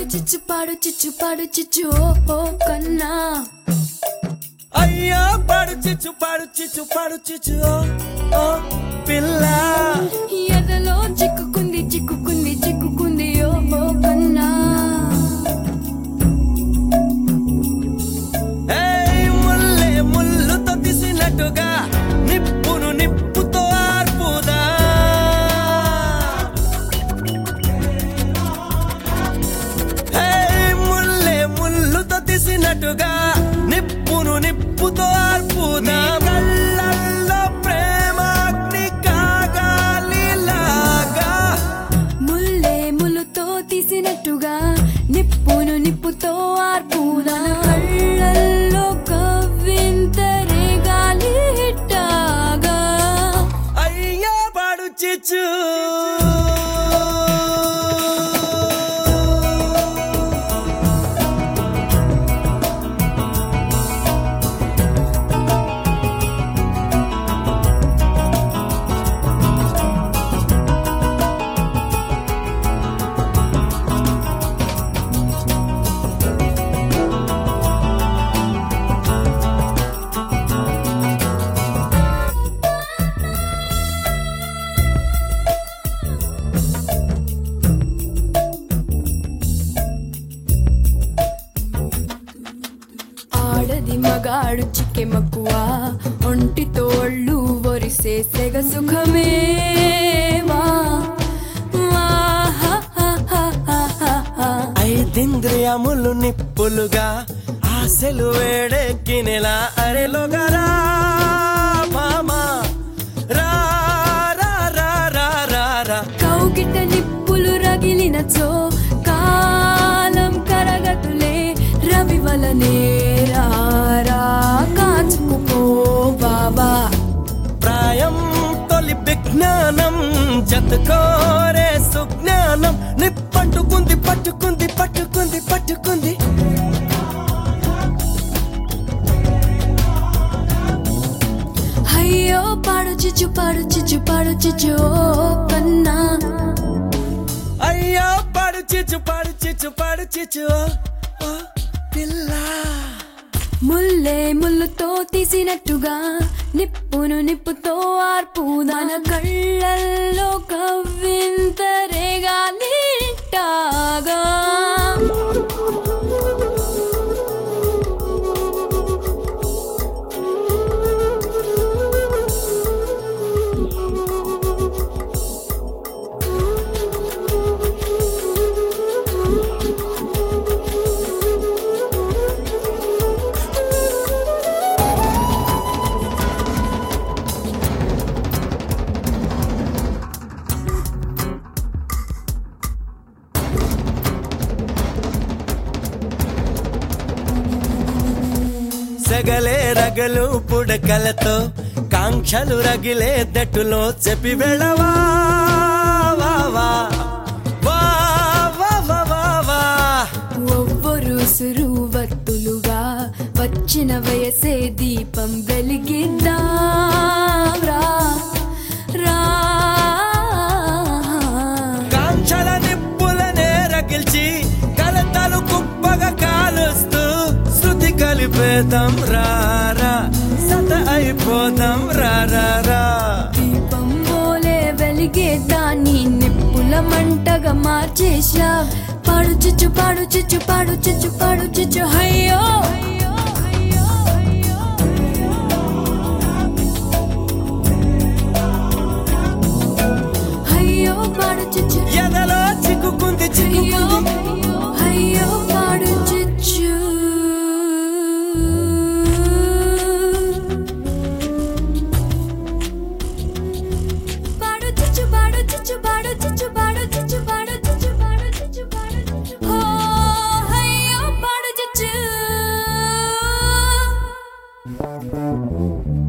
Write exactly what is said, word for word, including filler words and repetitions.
చిచ్చు పాడు చిచ్చు పాడు చిచ్చు ఓ కన్నా అయ్యో పాడు చిచ్చు పాడు చిచ్చు పాడు చిచ్చు ఓ పిల్ల ఎర్రలో చిక్కుకుంది చిక్కుకుంది చిక్కుకుంది ఓ కన్నా ముల్లే ముల్లుతో తీసినట్టుగా నిప్పును నిప్పుతో ఆర్పుదా ముల్లే ముల్లుతో తీసినట్టుగా నిప్పును నిప్పుతో ఆర్పుదా కళ్ళల్లో ప్రేమాగ్ని కాగాలిలాగా ముల్లే ముల్లుతో తీసినట్టుగా నిప్పును నిప్పుతో ఆర్పుదా కళ్ళల్లో కవ్వింతరే గాలి హిట్టాగా అయ్యా పాడు చిచ్చు ఆడది మగాడు చిక్కె మక్కువ ఒంటి తోళ్ళు ఒరిసే సెగ సుఖమేవా ఐదింద్రియములు నిప్పులుగా ఆశలు వేడెక్కినెలా అరెలోగరా మామా రా రా రా రా రా రా కౌగిట నిప్పులు రగిలినచో కాలం కరగతులే రవి వలనే రారా కాచుకుపో బాబా ప్రాయం తొలి విజ్ఞానం జతకోరే సుజ్ఞానం నిప్పంటుకుంది పట్టుకుంది పట్టుకుంది పట్టుకుంది అయ్యో పాడు చిచ్చు పాడు చిచ్చు పాడు చిచ్చు ఓ కన్నా అయ్యో పాడు చిచ్చు పాడు చిచ్చు పాడు చిచ్చు ఓ పిల్ల ముల్లే ముల్లుతో తీసినట్టుగా నిప్పును నిప్పుతో ఆర్పుదాన కళ్ళల్లో కవ్వింతరే గాలి హిట్టాగా సెగలే రగలు పుడకలతో కాంక్షలు రగిలే దట్టులో చెప్పి వెళ్ళవా వా వా వా వా వా వా వా ఒవ్వరు సురువత్తులుగా వచ్చిన వయసే దీపం వెలిగిద్దాం రా రా కాంక్షల నిప్పులనే రగిల్చి కలతలు కుప్పగా కాలుస్తూ శృతి కలిపేద్దాం రారా సత అయిపోదాం రారా దీపం పోలే వెలిగే దాన్ని నిప్పుల మంటగా మార్చేశా పాడు చిచ్చు పాడు చిచ్చు పాడు చిచ్చు పాడు చిచ్చు అయ్యో అయ్యో పాడు చిచ్చు ఎదలో చిక్కుకుంది చిక్కుకుంది అయ్యో పాడు చిచ్చు పాడు చిచ్చు పాడు చిచ్చు పాడు చిచ్చు పాడు చిచ్చు పాడు చిచ్చు పాడు చిచ్చు పాడు చిచ్చు ఓ అయ్యో పాడు చిచ్చు